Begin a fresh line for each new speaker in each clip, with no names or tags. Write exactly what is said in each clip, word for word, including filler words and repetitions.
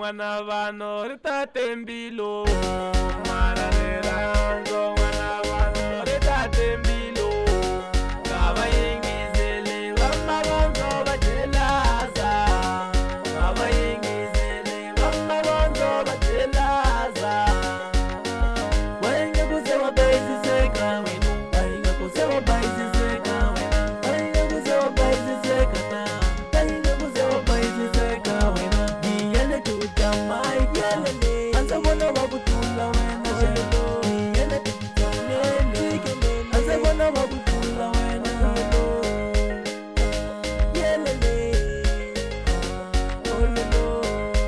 mwana vano ritate mbilo Mararerando mwana vano ritate mbilo Kava yengizele vama vonzo vajelaza Kava yengizele vama vonzo vajelaza Wenga kusewa baisi seka wenu Wenga kusewa baisi seka wenu Wenga kusewa baisi seka na Wenga kusewa baisi seka wenu Giyele tutama ikelele Ansa wana wakutula wena shelo Giyele tutalele Ansa wana wakutula wena shelo Yelele Ololo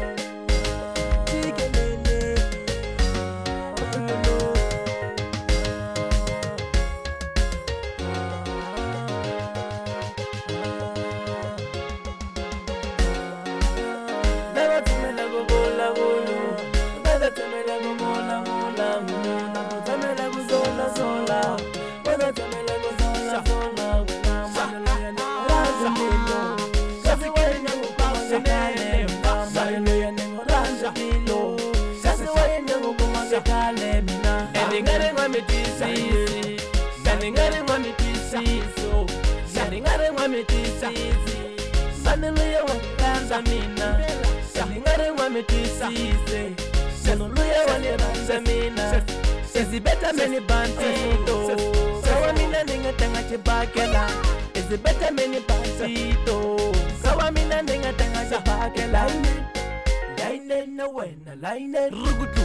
Tikelele Ololo Never tumela kubola bolo Never tumela kubola bola Never tumela kuzola zola Never tumela kuzola zola Wena manulia nengoraza milo Kasi wena kukasenele Manulia nengoraza milo Kasi wena kukumakekale mina Endingare mwamitisi Endingare mwamitisiso Endingare mwamitisizi Manulia wakanza mina Endingare mwamitisize Manulia waniranza mina Ezibeta meni bantito Kawa mina ningatanga chibakela Ezibeta meni bantito Kawa mina ningatanga chibakela Laine na wena laine rugutu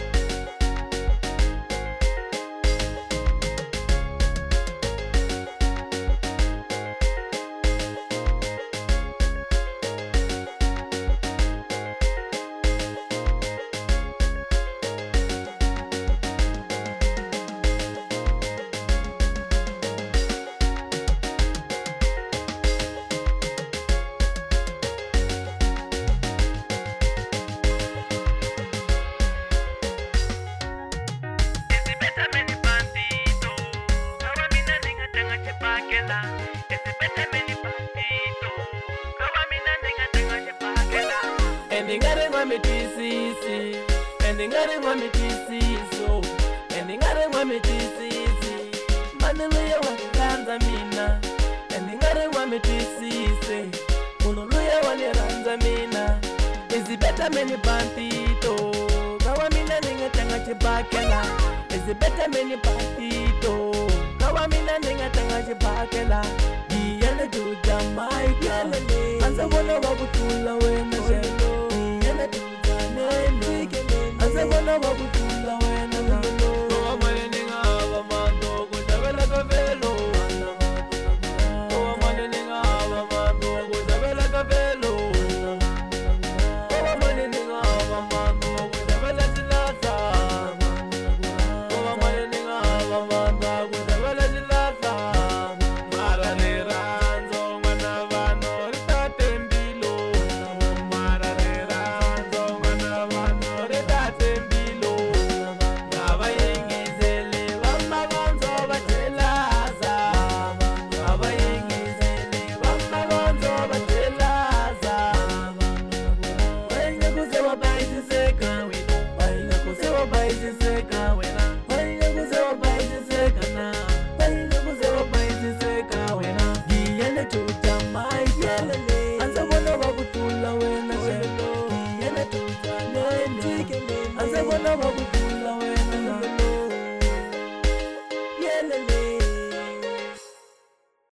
Endingare mwamitisi Endingare mwamitisiso Endingare mwamitisi Manulia waniranza mina Endingare mwamitisize Manulia waniranza mina Ezibeta meni bantito Kawa mina ningatanga chibakela Ezibeta meni bantito Kawa mina ningatanga chibakela Giyele tutama ikelele Ansa wana wakutula wena shelo Giyele tutanele Ansa wana wakutula wena shelo Owa mwane ninga ava mando Kujabela kavelo Owa mwane ninga ava mando Kujabela kavelo Owa mwane ninga ava mando Kujabela zilata Owa mwane ninga ava mando Kujabela zilata Mararerando mwana vano ritate mbilo Mararerando mwana vano ritate mbilo Kava yengizele vama vonzo vajelaza Kava yengizele vama vonzo vajelaza Wenga kusewa baisi seka wenu Wenga kusewa baisi seka wena Wenga kusewa baisi seka na Wenga kusewa baisi seka wena Giyele tuta